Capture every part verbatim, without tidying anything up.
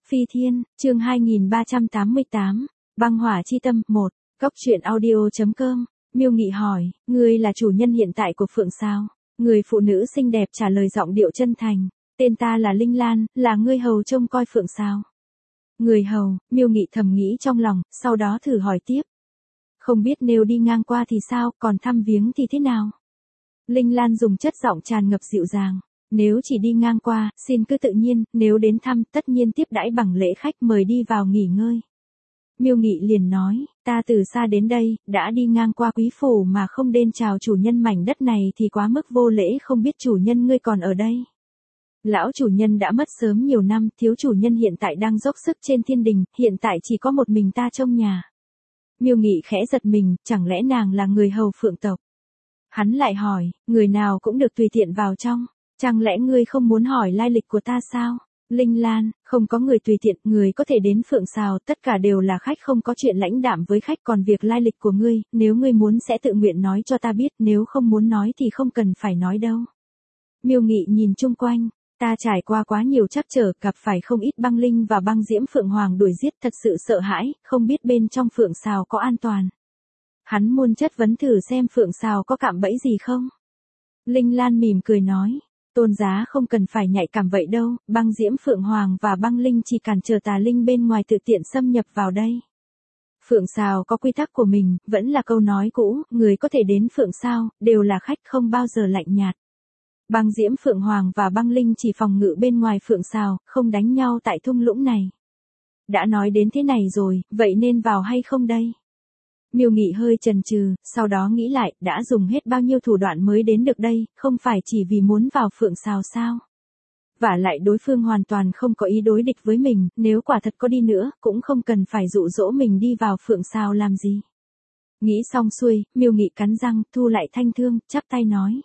Phi Thiên, chương hai nghìn ba trăm tám mươi tám, Băng Hỏa Chi Tâm, một, Cốc truyện audio chấm com, Miêu Nghị hỏi, ngươi là chủ nhân hiện tại của Phượng sao? Người phụ nữ xinh đẹp trả lời giọng điệu chân thành, tên ta là Linh Lan, là ngươi hầu trông coi Phượng sao? Người hầu, Miêu Nghị thầm nghĩ trong lòng, sau đó thử hỏi tiếp. Không biết nếu đi ngang qua thì sao, còn thăm viếng thì thế nào? Linh Lan dùng chất giọng tràn ngập dịu dàng. Nếu chỉ đi ngang qua, xin cứ tự nhiên, nếu đến thăm, tất nhiên tiếp đãi bằng lễ khách mời đi vào nghỉ ngơi. Miêu Nghị liền nói, ta từ xa đến đây, đã đi ngang qua quý phủ mà không đến chào chủ nhân mảnh đất này thì quá mức vô lễ, không biết chủ nhân ngươi còn ở đây. Lão chủ nhân đã mất sớm nhiều năm, thiếu chủ nhân hiện tại đang dốc sức trên thiên đình, hiện tại chỉ có một mình ta trông nhà. Miêu Nghị khẽ giật mình, chẳng lẽ nàng là người hầu Phượng tộc? Hắn lại hỏi, người nào cũng được tùy tiện vào trong. Chẳng lẽ ngươi không muốn hỏi lai lịch của ta sao? Linh Lan, không có người tùy tiện, người có thể đến Phượng Sào, tất cả đều là khách, không có chuyện lãnh đạm với khách, còn việc lai lịch của ngươi, nếu ngươi muốn sẽ tự nguyện nói cho ta biết, nếu không muốn nói thì không cần phải nói đâu. Miêu Nghị nhìn chung quanh, ta trải qua quá nhiều trắc trở, gặp phải không ít băng linh và băng diễm Phượng Hoàng đuổi giết, thật sự sợ hãi, không biết bên trong Phượng Sào có an toàn. Hắn muôn chất vấn thử xem Phượng Sào có cạm bẫy gì không? Linh Lan mỉm cười nói. Tôn giá không cần phải nhạy cảm vậy đâu, băng diễm Phượng Hoàng và băng linh chỉ cản trở tà linh bên ngoài tự tiện xâm nhập vào đây. Phượng Sào có quy tắc của mình, vẫn là câu nói cũ, người có thể đến Phượng Sao, đều là khách không bao giờ lạnh nhạt. Băng diễm Phượng Hoàng và băng linh chỉ phòng ngự bên ngoài Phượng Sào, không đánh nhau tại thung lũng này. Đã nói đến thế này rồi, vậy nên vào hay không đây? Miêu Nghị hơi chần chừ, sau đó nghĩ lại, đã dùng hết bao nhiêu thủ đoạn mới đến được đây, không phải chỉ vì muốn vào Phượng Sào sao? Vả lại đối phương hoàn toàn không có ý đối địch với mình, nếu quả thật có đi nữa, cũng không cần phải dụ dỗ mình đi vào Phượng Sào làm gì. Nghĩ xong xuôi, Miêu Nghị cắn răng, thu lại thanh thương, chắp tay nói.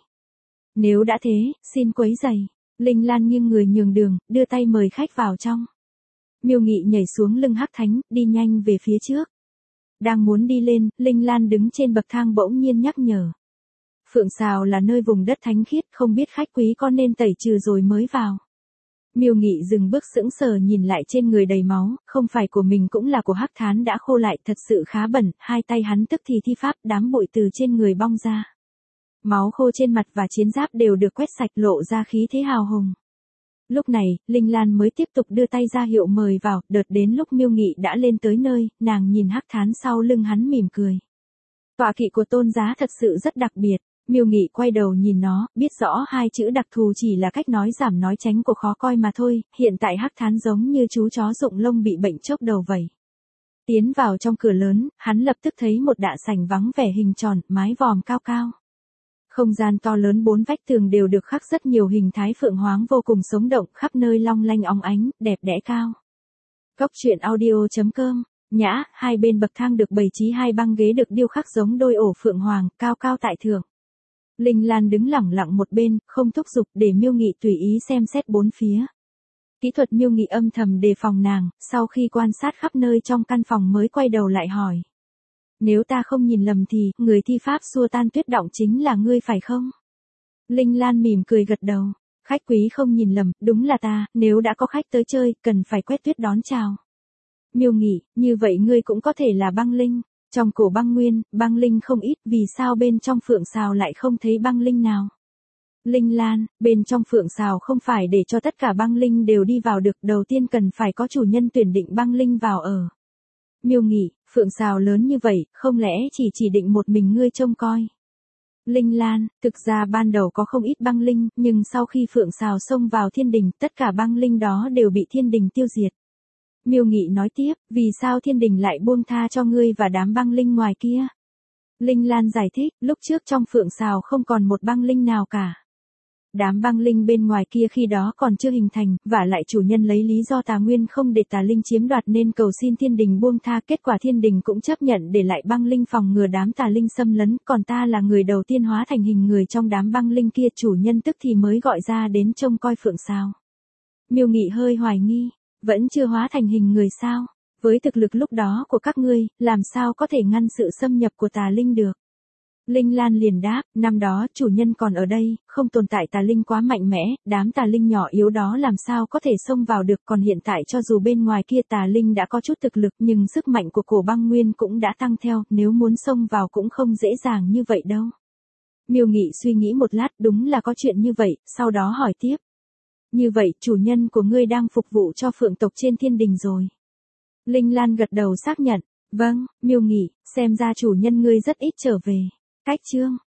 Nếu đã thế, xin quấy rầy. Linh Lan nghiêng người nhường đường, đưa tay mời khách vào trong. Miêu Nghị nhảy xuống lưng Hắc Thánh, đi nhanh về phía trước. Đang muốn đi lên, Linh Lan đứng trên bậc thang bỗng nhiên nhắc nhở. Phượng Sào là nơi vùng đất thánh khiết, không biết khách quý có nên tẩy trừ rồi mới vào. Miêu Nghị dừng bước sững sờ nhìn lại trên người đầy máu, không phải của mình cũng là của Hắc Thán đã khô lại, thật sự khá bẩn, hai tay hắn tức thì thi pháp, đám bụi từ trên người bong ra. Máu khô trên mặt và chiến giáp đều được quét sạch, lộ ra khí thế hào hùng. Lúc này, Linh Lan mới tiếp tục đưa tay ra hiệu mời vào, đợt đến lúc Miêu Nghị đã lên tới nơi, nàng nhìn Hắc Thán sau lưng hắn mỉm cười. Tọa kỵ của tôn giá thật sự rất đặc biệt. Miêu Nghị quay đầu nhìn nó, biết rõ hai chữ đặc thù chỉ là cách nói giảm nói tránh của khó coi mà thôi, hiện tại Hắc Thán giống như chú chó rụng lông bị bệnh chốc đầu vậy. Tiến vào trong cửa lớn, hắn lập tức thấy một đại sảnh vắng vẻ hình tròn, mái vòm cao cao. Không gian to lớn, bốn vách tường đều được khắc rất nhiều hình thái phượng hoàng vô cùng sống động, khắp nơi long lanh óng ánh, đẹp đẽ cao. Cốc truyện audio chấm com, nhã, hai bên bậc thang được bày trí hai băng ghế được điêu khắc giống đôi ổ phượng hoàng, cao cao tại thượng. Linh Lan đứng lẳng lặng một bên, không thúc giục, để Miêu Nghị tùy ý xem xét bốn phía. Kỹ thuật Miêu Nghị âm thầm đề phòng nàng, sau khi quan sát khắp nơi trong căn phòng mới quay đầu lại hỏi. Nếu ta không nhìn lầm thì, người thi pháp xua tan tuyết động chính là ngươi phải không? Linh Lan mỉm cười gật đầu. Khách quý không nhìn lầm, đúng là ta, nếu đã có khách tới chơi, cần phải quét tuyết đón chào. Miêu Nghị, như vậy ngươi cũng có thể là băng linh. Trong cổ băng nguyên, băng linh không ít, vì sao bên trong Phượng Sào lại không thấy băng linh nào? Linh Lan, bên trong Phượng Sào không phải để cho tất cả băng linh đều đi vào được, đầu tiên cần phải có chủ nhân tuyển định băng linh vào ở. Miêu Nghị, Phượng Sào lớn như vậy, không lẽ chỉ chỉ định một mình ngươi trông coi? Linh Lan, thực ra ban đầu có không ít băng linh, nhưng sau khi Phượng Sào xông vào thiên đình, tất cả băng linh đó đều bị thiên đình tiêu diệt. Miêu Nghị nói tiếp, vì sao thiên đình lại buông tha cho ngươi và đám băng linh ngoài kia? Linh Lan giải thích, lúc trước trong Phượng Sào không còn một băng linh nào cả. Đám băng linh bên ngoài kia khi đó còn chưa hình thành, và lại chủ nhân lấy lý do tà nguyên không để tà linh chiếm đoạt nên cầu xin thiên đình buông tha, kết quả thiên đình cũng chấp nhận để lại băng linh phòng ngừa đám tà linh xâm lấn, còn ta là người đầu tiên hóa thành hình người trong đám băng linh kia, chủ nhân tức thì mới gọi ra đến trông coi Phượng Sào. Miêu Nghị hơi hoài nghi, vẫn chưa hóa thành hình người sao? Với thực lực lúc đó của các ngươi, làm sao có thể ngăn sự xâm nhập của tà linh được? Linh Lan liền đáp, năm đó chủ nhân còn ở đây, không tồn tại tà linh quá mạnh mẽ, đám tà linh nhỏ yếu đó làm sao có thể xông vào được, còn hiện tại cho dù bên ngoài kia tà linh đã có chút thực lực nhưng sức mạnh của cổ băng nguyên cũng đã tăng theo, nếu muốn xông vào cũng không dễ dàng như vậy đâu. Miêu Nghị suy nghĩ một lát, đúng là có chuyện như vậy, sau đó hỏi tiếp. Như vậy, chủ nhân của ngươi đang phục vụ cho phượng tộc trên thiên đình rồi. Linh Lan gật đầu xác nhận, vâng, Miêu Nghị, xem ra chủ nhân ngươi rất ít trở về. Cách chương